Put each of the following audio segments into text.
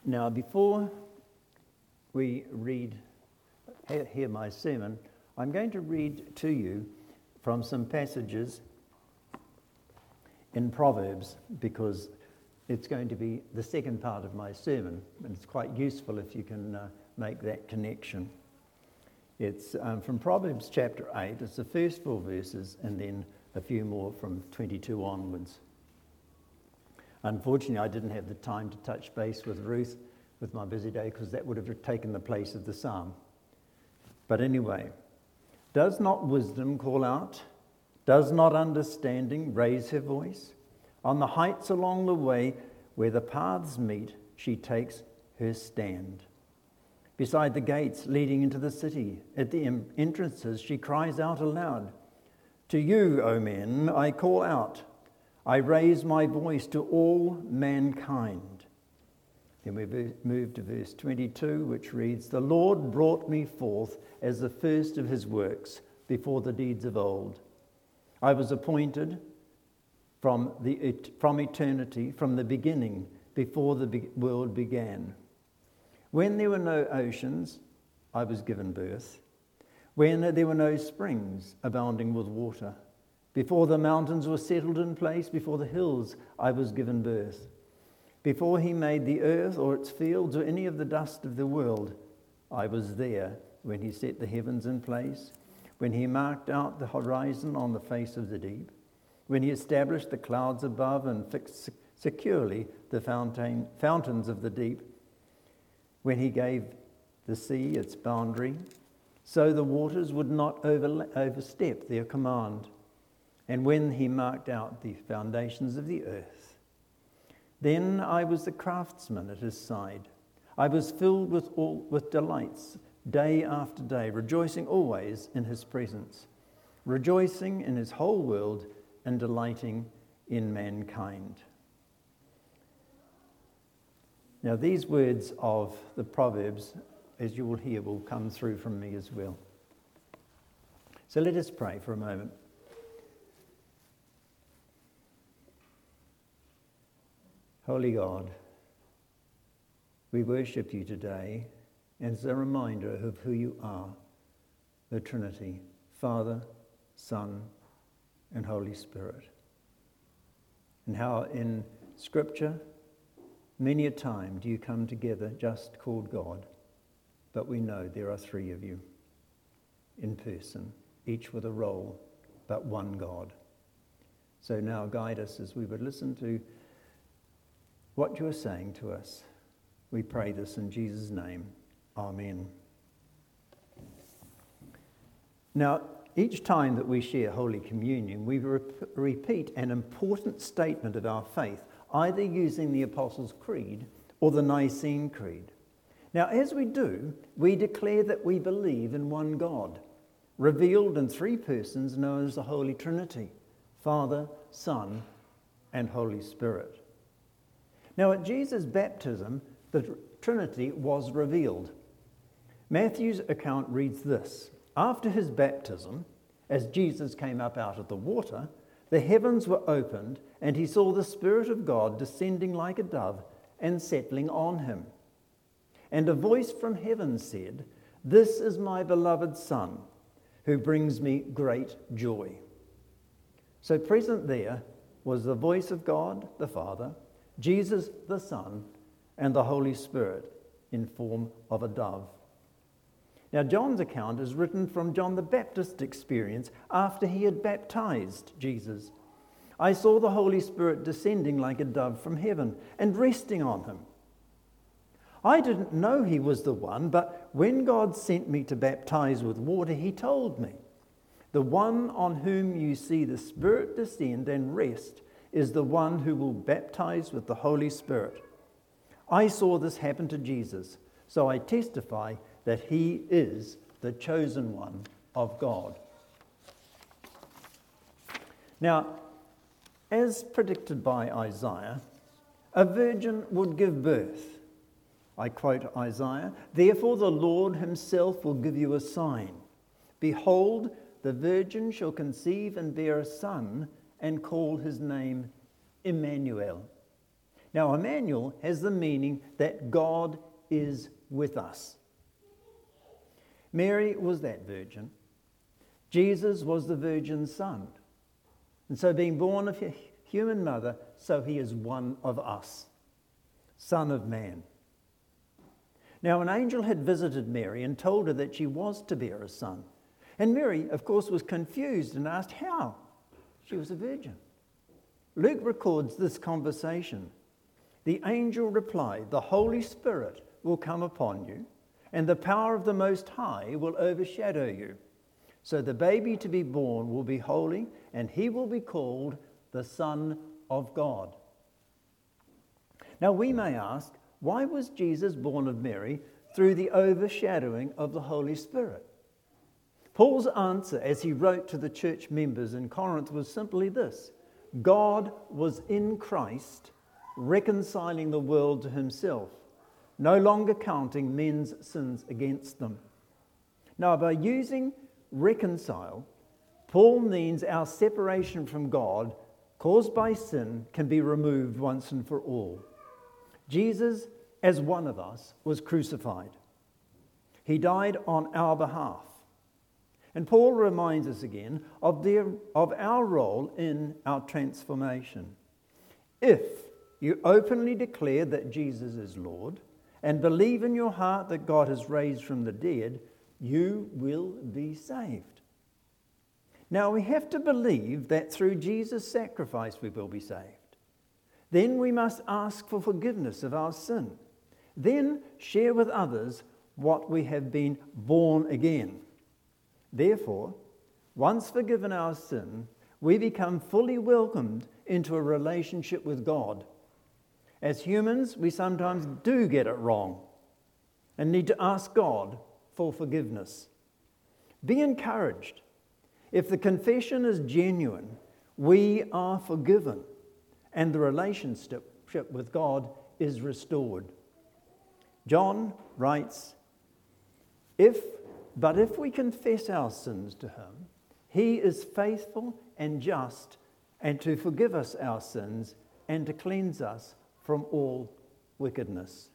Now, before we hear my sermon, I'm going to read to you from some passages in Proverbs, because it's going to be the second part of my sermon, and it's quite useful if you can make that connection. It's from Proverbs chapter 8. It's the first 4 verses, and then a few more from 22 onwards. Unfortunately, I didn't have the time to touch base with Ruth with my busy day, because that would have taken the place of the psalm. But anyway, does not wisdom call out? Does not understanding raise her voice? On the heights along the way where the paths meet, she takes her stand. Beside the gates leading into the city, at the entrances, she cries out aloud. To you, O men, I call out. I raise my voice to all mankind. Then we move to verse 22, which reads, The Lord brought me forth as the first of his works before the deeds of old. I was appointed from eternity, from the beginning, before the world began. When there were no oceans, I was given birth. When there were no springs abounding with water. Before the mountains were settled in place, before the hills, I was given birth. Before he made the earth or its fields or any of the dust of the world, I was there. When he set the heavens in place, when he marked out the horizon on the face of the deep, when he established the clouds above and fixed securely the fountains of the deep, when he gave the sea its boundary, so the waters would not overstep their command, and when he marked out the foundations of the earth. Then I was the craftsman at his side. I was filled with delights day after day, rejoicing always in his presence, rejoicing in his whole world and delighting in mankind. Now, these words of the Proverbs, as you will hear, will come through from me as well. So let us pray for a moment. Holy God, we worship you today as a reminder of who you are, the Trinity, Father, Son, and Holy Spirit. And how in Scripture, many a time do you come together just called God, but we know there are 3 of you in person, each with a role, but one God. So now guide us as we would listen to what you are saying to us. We pray this in Jesus' name. Amen. Now, each time that we share Holy Communion, we repeat an important statement of our faith, either using the Apostles' Creed or the Nicene Creed. Now, as we do, we declare that we believe in one God, revealed in 3 persons known as the Holy Trinity, Father, Son, and Holy Spirit. Now, at Jesus' baptism, the Trinity was revealed. Matthew's account reads this. After his baptism, as Jesus came up out of the water, the heavens were opened, and he saw the Spirit of God descending like a dove and settling on him. And a voice from heaven said, This is my beloved Son, who brings me great joy. So present there was the voice of God, the Father, Jesus, the Son, and the Holy Spirit in form of a dove. Now, John's account is written from John the Baptist's experience after he had baptized Jesus. I saw the Holy Spirit descending like a dove from heaven and resting on him. I didn't know he was the one, but when God sent me to baptize with water, he told me, The one on whom you see the Spirit descend and rest is the one who will baptize with the Holy Spirit. I saw this happen to Jesus, so I testify that he is the chosen one of God. Now, as predicted by Isaiah, a virgin would give birth. I quote Isaiah, Therefore the Lord himself will give you a sign. Behold, the virgin shall conceive and bear a son and call his name Emmanuel. Now, Emmanuel has the meaning that God is with us. Mary was that virgin. Jesus was the virgin's son. And so being born of a human mother, so he is one of us, Son of Man. Now, an angel had visited Mary and told her that she was to bear a son. And Mary, of course, was confused and asked how. She was a virgin. Luke records this conversation. The angel replied, "The Holy Spirit will come upon you, and the power of the Most High will overshadow you. So the baby to be born will be holy, and he will be called the Son of God." Now we may ask, why was Jesus born of Mary through the overshadowing of the Holy Spirit? Paul's answer as he wrote to the church members in Corinth was simply this: God was in Christ reconciling the world to himself, no longer counting men's sins against them. Now, by using reconcile, Paul means our separation from God caused by sin can be removed once and for all. Jesus, as one of us, was crucified. He died on our behalf. And Paul reminds us again of our role in our transformation. If you openly declare that Jesus is Lord and believe in your heart that God has raised from the dead, you will be saved. Now, we have to believe that through Jesus' sacrifice we will be saved. Then we must ask for forgiveness of our sin. Then share with others what we have been born again. Therefore, once forgiven our sin, we become fully welcomed into a relationship with God. As humans, we sometimes do get it wrong and need to ask God for forgiveness. Be encouraged. If the confession is genuine, we are forgiven and the relationship with God is restored. John writes, But if we confess our sins to him, he is faithful and just and to forgive us our sins and to cleanse us from all wickedness.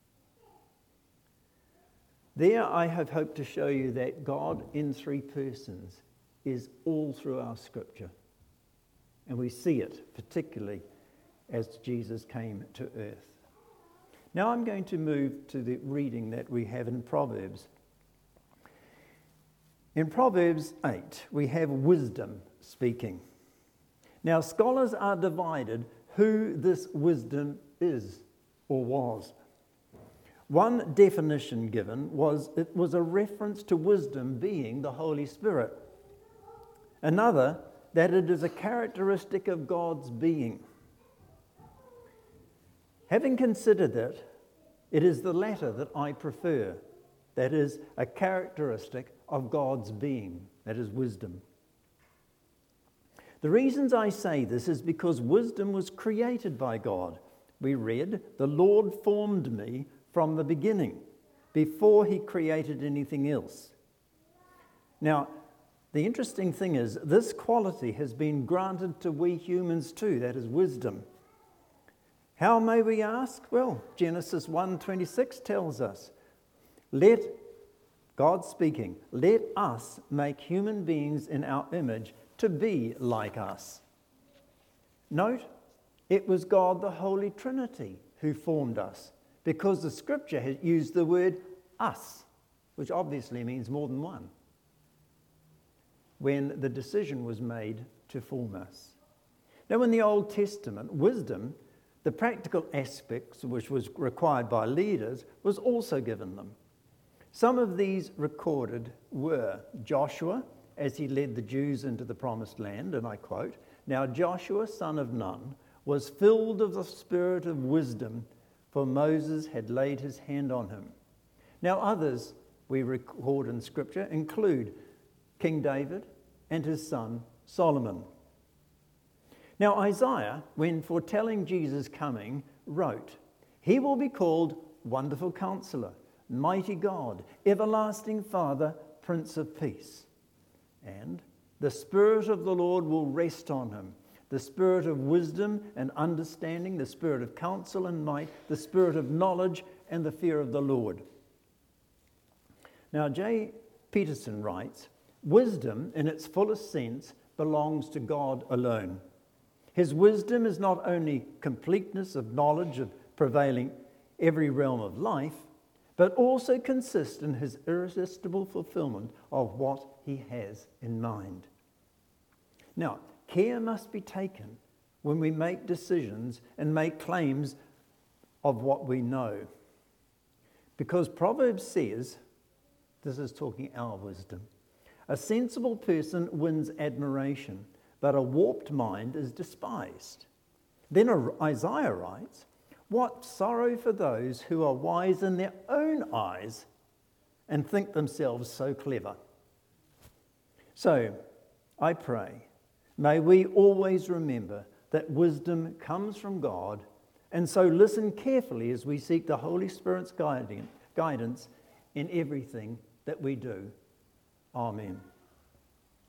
There I have hoped to show you that God in three persons is all through our scripture. And we see it particularly as Jesus came to earth. Now I'm going to move to the reading that we have in Proverbs. In Proverbs 8, we have wisdom speaking. Now, scholars are divided who this wisdom is or was. One definition given was it was a reference to wisdom being the Holy Spirit. Another, that it is a characteristic of God's being. Having considered that, it is the latter that I prefer. That is a characteristic of God's being, that is wisdom. The reasons I say this is because wisdom was created by God. We read, "The Lord formed me from the beginning, before he created anything else." Now, the interesting thing is, this quality has been granted to we humans too, that is wisdom. How may we ask? Well, Genesis 1:26 tells us, God speaking, let us make human beings in our image to be like us. Note, it was God the Holy Trinity who formed us, because the scripture has used the word us, which obviously means more than one, when the decision was made to form us. Now in the Old Testament, wisdom, the practical aspects which was required by leaders, was also given them. Some of these recorded were Joshua, as he led the Jews into the promised land, and I quote, "Now Joshua, son of Nun, was filled of the spirit of wisdom, for Moses had laid his hand on him." Now others we record in Scripture include King David and his son Solomon. Now Isaiah, when foretelling Jesus' coming, wrote, "He will be called Wonderful Counselor, Mighty God, Everlasting Father, Prince of Peace. And the Spirit of the Lord will rest on him, the spirit of wisdom and understanding, the spirit of counsel and might, the spirit of knowledge and the fear of the Lord. Now, J. Peterson writes, wisdom in its fullest sense belongs to God alone. His wisdom is not only completeness of knowledge of prevailing every realm of life, but also consists in his irresistible fulfillment of what he has in mind. Now, care must be taken when we make decisions and make claims of what we know. Because Proverbs says, this is talking our wisdom, a sensible person wins admiration, but a warped mind is despised. Then Isaiah writes, what sorrow for those who are wise in their own eyes and think themselves so clever. So, I pray, may we always remember that wisdom comes from God, and so listen carefully as we seek the Holy Spirit's guidance in everything that we do. Amen.